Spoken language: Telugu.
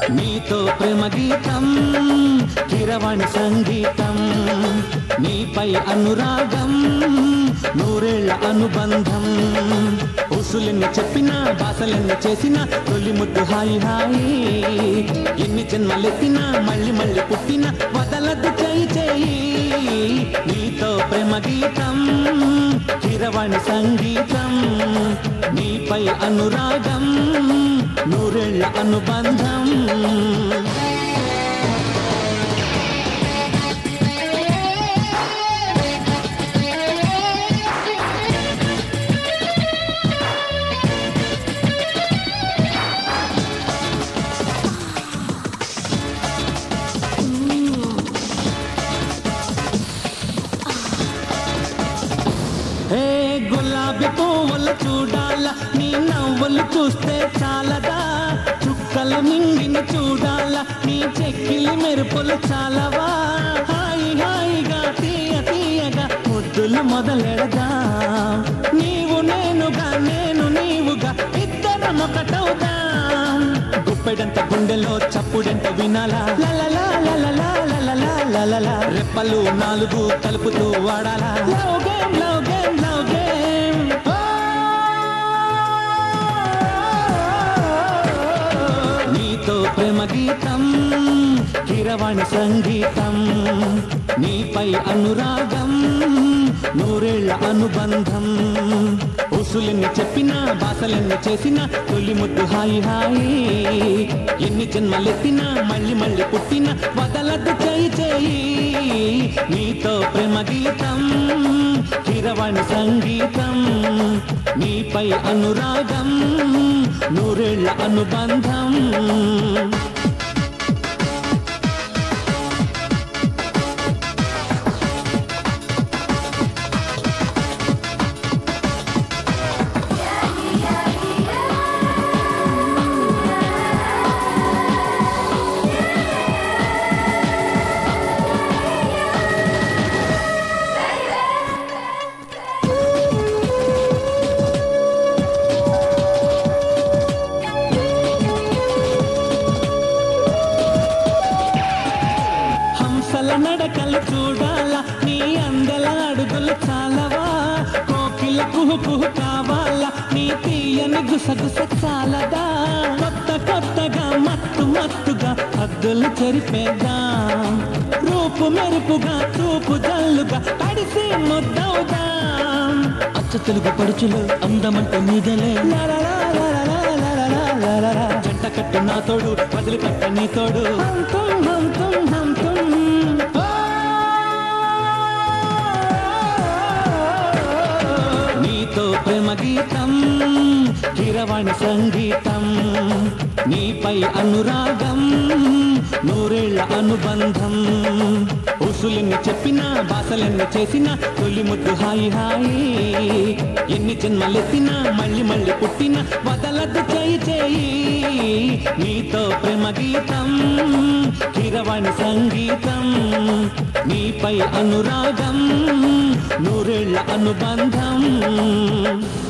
నీతో ప్రేమ గీతం కీరవాణి సంగీతం నీపై అనురాగం నూరేళ్ల అనుబంధం ఉసులెన్ని చెప్పినా భాషలెన్ని చేసినా తొలి ముద్దు హాయి హాయి ఎన్ని జన్మలెత్తినా మళ్ళీ మళ్ళీ పుట్టినా వదలద్దు చేయి చేయి నీతో ప్రేమ గీతం కీరవాణి సంగీతం నీపై అనురాగం నూరేళ్ల అనుబంధం గులాబీ పువ్వులు చూడాల నీ నవ్వులు చూస్తే చాలదా చుక్కలు నింగిని చూడాల నీ చెక్కిలి మెరుపులు చాలవా హాయి హాయిగా తీయ తీయగా ముద్దులు మొదలెడదా నీవు నేనుగా నేను నీవుగా ఇద్దరం ఒకటవుదా గుప్పెడంత గుండెలో చప్పుడంత వినాలా లలలా లలలా లలలా లలలా రెప్పలు నాలుగు కలుపుతూ వాడాలా love game love game love game నీతో ప్రేమ గీతం కీరవాణి సంగీతం నీపై అనురాగం నూరేళ్ల అనుబంధం ఉసులెన్ని చెప్పినా భాషలెన్ని చేసినా తొలి ముద్దు హాయి హాయి ఎన్ని జన్మలెత్తినా మళ్ళీ మళ్ళీ పుట్టినా వదలద్దు చేయి చేయి నీతో ప్రేమ గీతం కీరవాణి సంగీతం నీపై అనురాగం నూరేళ్ల అనుబంధం నడకలు చూడాలా నీ అందెల అడుగులు చాలవా కోకిల కుహు కుహు కావాలా నీ తీయని గుసగుస చాలదా కొత్త కొత్తగా మత్తు మత్తుగా హద్దులు చెరిపేదా రూపు మెరుపుగా చూపు జల్లుగా తడిసి ముద్దవుదా అచ్చ తెలుగు పడుచులు అందమంటే నీదలే జంట కట్టు నా తోడు వదిలిపెట్ట నీ తోడు నీతో ప్రేమ గీతం కీరవాణి సంగీతం నీపై అనురాగం నూరేళ్ల అనుబంధం ఉసులెన్ని చెప్పినా భాషలెన్ని చేసినా తొలి ముద్దు హాయి హాయి ఎన్ని జన్మలెత్తినా మళ్ళీ మళ్ళీ పుట్టినా వదలద్దు చేయి చేయి నీతో ప్రేమ గీతం కీరవాణి సంగీతం నీపై అనురాగం నూరేళ్ల అనుబంధం